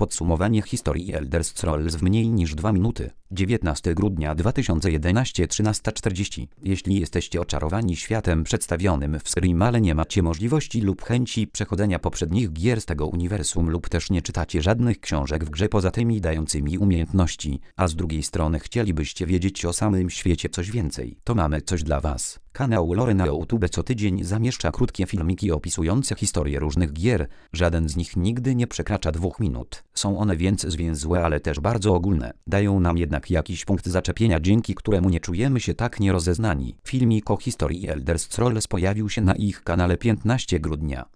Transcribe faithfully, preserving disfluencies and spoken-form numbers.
Podsumowanie historii Elder Scrolls w mniej niż dwa minuty. dziewiętnastego grudnia dwa tysiące jedenastego, trzynasta czterdzieści. Jeśli jesteście oczarowani światem przedstawionym w Skyrim, ale nie macie możliwości lub chęci przechodzenia poprzednich gier z tego uniwersum lub też nie czytacie żadnych książek w grze poza tymi dającymi umiejętności, a z drugiej strony chcielibyście wiedzieć o samym świecie coś więcej, to mamy coś dla was. Kanał Lore na YouTube co tydzień zamieszcza krótkie filmiki opisujące historię różnych gier, żaden z nich nigdy nie przekracza dwóch minut. Są one więc zwięzłe, ale też bardzo ogólne. Dają nam jednak jakiś punkt zaczepienia, dzięki któremu nie czujemy się tak nierozeznani. Filmik o historii Elder Scrolls pojawił się na ich kanale piętnastego grudnia.